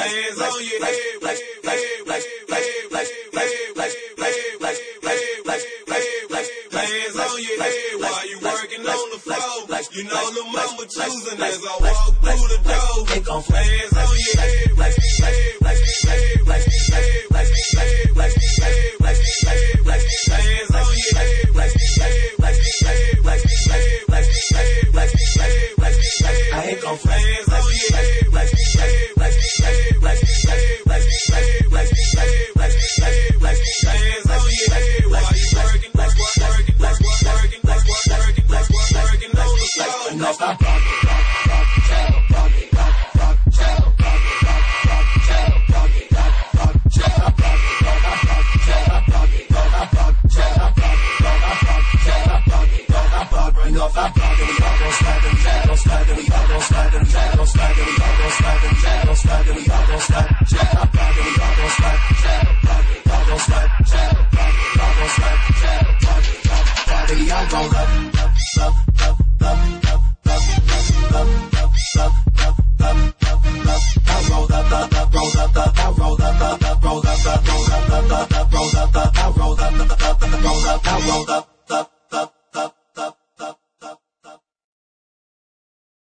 hands on your head, hands on your head while you working on the floor. You know the mama choosing as I walk through the door. Hands on your head, hands on your head. I ain't gon' flex. Hands on your head, hands on your head while you working on the floor. I gon' love